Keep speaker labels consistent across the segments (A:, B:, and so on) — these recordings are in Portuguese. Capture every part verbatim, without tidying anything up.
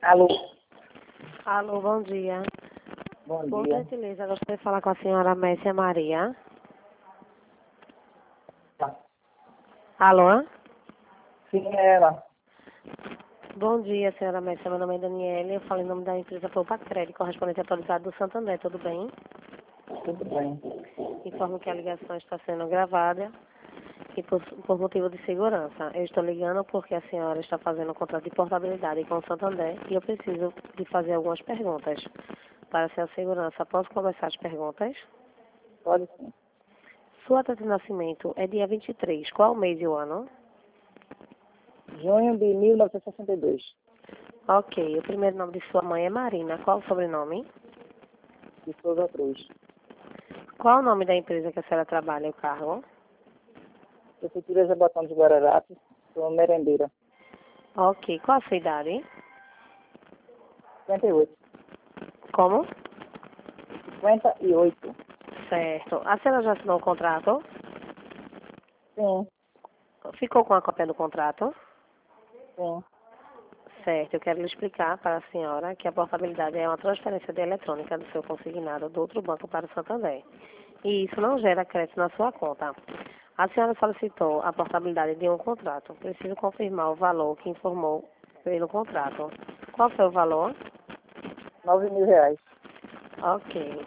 A: Alô,
B: Alô, bom dia.
A: bom
B: Por
A: dia.
B: gentileza, gostaria de falar com a senhora Messia Maria.
A: Tá.
B: Alô?
A: Sim, é ela.
B: Bom dia, senhora Messia. Meu nome é Daniela. Eu falo em nome da empresa Poupa Crédito, correspondente atualizado do Santander. Tudo bem?
A: Tudo bem.
B: Informo que a ligação está sendo gravada e por, por motivo de segurança. Eu estou ligando porque a senhora está fazendo um contrato de portabilidade com o Santander e eu preciso de fazer algumas perguntas. Para ser a segurança, posso começar as perguntas?
A: Pode sim.
B: Sua data de nascimento é dia vinte e três. Qual o mês e o ano?
A: Junho de mil novecentos e sessenta e dois.
B: Ok. O primeiro nome de sua mãe é Marina. Qual o sobrenome?
A: De Souza Cruz.
B: Qual o nome da empresa que a senhora trabalha, o cargo?
A: Prefeitura Jabotão de Guararapes. Sou merendeira.
B: Ok. Qual a sua idade?
A: cinquenta e oito.
B: Como?
A: cinquenta e oito.
B: Certo. A senhora já assinou o contrato?
A: Sim,
B: Ficou com a cópia do contrato?
A: sim.
B: Certo. Eu quero lhe explicar para a senhora que a portabilidade é uma transferência de eletrônica do seu consignado do outro banco para o Santander. E isso não gera crédito na sua conta. A senhora solicitou a portabilidade de um contrato. Preciso confirmar o valor que informou pelo contrato. Qual foi o valor?
A: Nove mil reais.
B: Ok.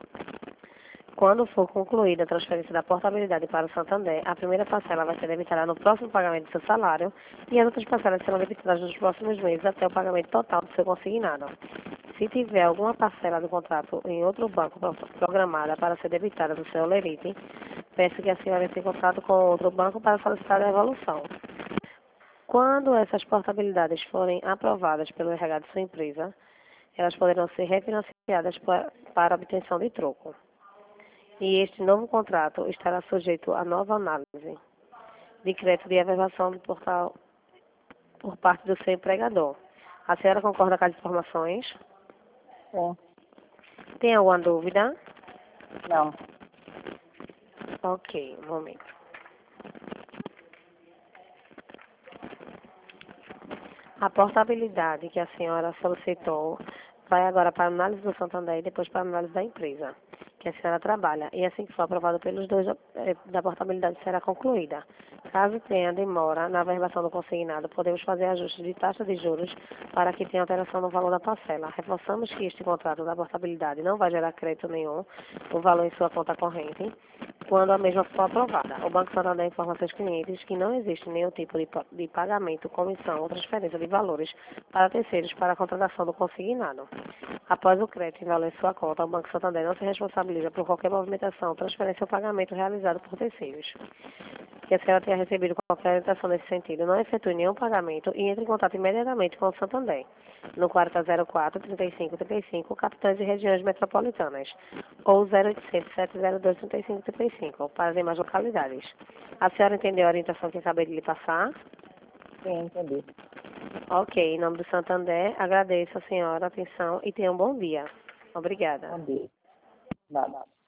B: Quando for concluída a transferência da portabilidade para o Santander, a primeira parcela vai ser debitada no próximo pagamento do seu salário e as outras parcelas serão debitadas nos próximos meses até o pagamento total do seu consignado. Se tiver alguma parcela do contrato em outro banco pro- programada para ser debitada do seu lerite, peço que a senhora entre em contato com outro banco para solicitar a devolução. Quando essas portabilidades forem aprovadas pelo R H de sua empresa, elas poderão ser refinanciadas pa- para obtenção de troco. E este novo contrato estará sujeito a nova análise de crédito de averbação do portal por parte do seu empregador. A senhora concorda com as informações?
A: Sim.
B: Tem alguma dúvida?
A: Não.
B: Ok, um momento. A portabilidade que a senhora solicitou vai agora para a análise do Santander e depois para a análise da empresa que a senhora trabalha. E assim que for aprovado pelos dois, eh, da portabilidade será concluída. Caso tenha demora na averbação do consignado, podemos fazer ajustes de taxa de juros para que tenha alteração no valor da parcela. Reforçamos que este contrato da portabilidade não vai gerar crédito nenhum, o valor em sua conta corrente, quando a mesma for aprovada. O Banco Santander informa a seus clientes que não existe nenhum tipo de, pa- de pagamento, comissão ou transferência de valores para terceiros para a contratação do consignado. Após o crédito em valor em sua conta, o Banco Santander não se responsabiliza por qualquer movimentação, transferência ou pagamento realizado por terceiros. Que a senhora tenha recebido qualquer orientação nesse sentido, não efetue nenhum pagamento e entre em contato imediatamente com o Santander, no quarenta zero quatro, trinta e cinco trinta e cinco, capitais e regiões metropolitanas, ou zero oitocentos, sete zero dois, trinta e cinco trinta e cinco, para as demais localidades. A senhora entendeu a orientação que acabei de lhe passar?
A: Sim, entendi.
B: Ok, em nome do Santander, agradeço a senhora a atenção e tenha um bom dia. Obrigada.
A: Bom dia. Nada.